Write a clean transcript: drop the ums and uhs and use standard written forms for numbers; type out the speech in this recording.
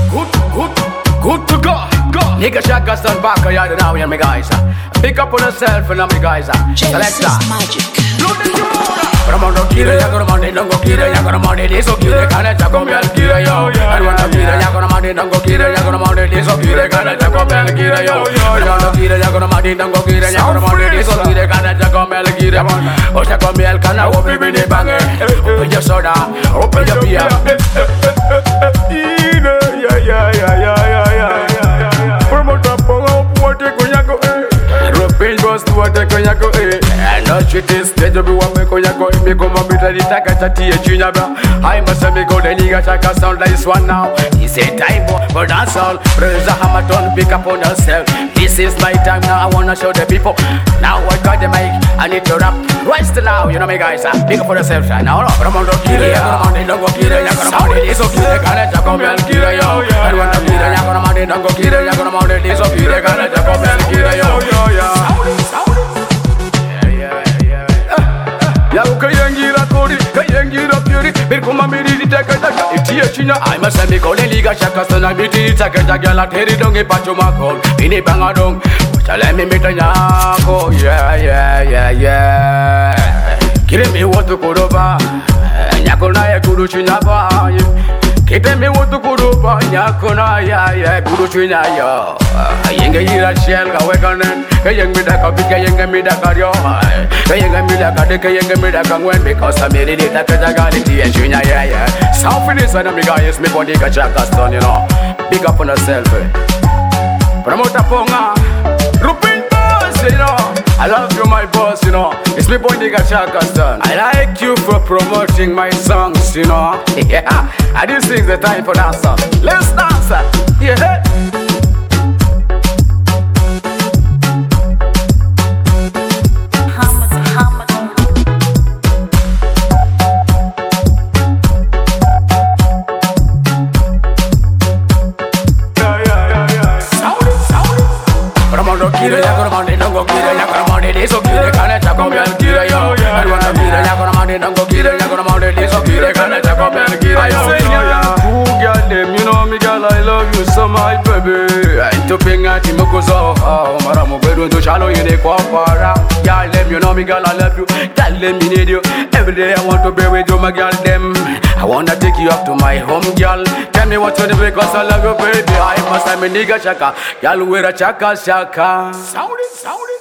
good to go. Nigga shaka stand back, you now, yeah, me guys. Pick up on yourself and me guys. Selecta. Pero mando quiere, ya con mande no quiere, ya con mande eso quiere, cara ya con el quiere yo. Pero mando quiere, ya con mande no quiere, ya con mande eso quiere, cara ya con el quiere yo. Pero mando quiere, ya con mande no quiere, ya con mande eso quiere, cara ya con el quiere. O sea con el cana, open the bang. Open your soda, open your beer. Promoter pongo puerta coñaco, Rupin goes to water coñaco, and no shit is dead to be one me coñaco, me come a bit of the taka tea junior bra. I must have me go the nigga chaka sound like this one now. He say time for that's all. Praise the hammer, don't pick up on yourself. This is my time now, I wanna show the people. Now I got the mic, I need to rap. Right still now, you know me guys, pick up for yourself right now. From on the killer, ya gonna mande don't go killer, ya gonna mande this okay, can't ya come and kill yo. I want to kill ya gonna mande don't go killer, ya gonna mande this okay, can't ya come and kill yo. Ya ukayangira kodi, kayangira puri, birkuma miri taka taka, itie china. I must have me call the liga shaka sana miri taka taka la teri donge pacho makol, ini bangadong, chale me mitanyako, yeah. Kire me watu kuroba, nyako na ya kuru china ba. Kite me watu kuroba, nyako na ya kuru china yo. Yenge ira shell ka wekanen, kayeng mi daka bika yenge mi daka yo. Kayeng mi daka de kayeng mi daka ngwen because I made it taka taka the china yeah. South Phillies and me guys me body ka chaka stone you know. Big up on yourself. Promoter ponga, Rupin boss you know. I love you, my boss, you know. It's me boy nigga Chaka son. I like you for promoting my songs, you know. Yeah, I didn't think the time for that song. Let's dance, yeah. Kira ya gonna mande don't go kira ya gonna mande this so kira kana cha come and kira yo. I want to kira ya gonna mande don't go kira ya gonna mande this so kira kana cha come and kira yo. Who got them you know me girl I love you so my baby. Ain't to pinga ti mokozo mara mo beru to shalo you dey kwapara. Girl them you know me girl I love you. Tell them me need you. Every day I want to be with you my girl them. I wanna take you up to my home girl. Tell me what you do because I love you baby. I must have me nigga Chaka. Girl wear a Chaka. Sound it.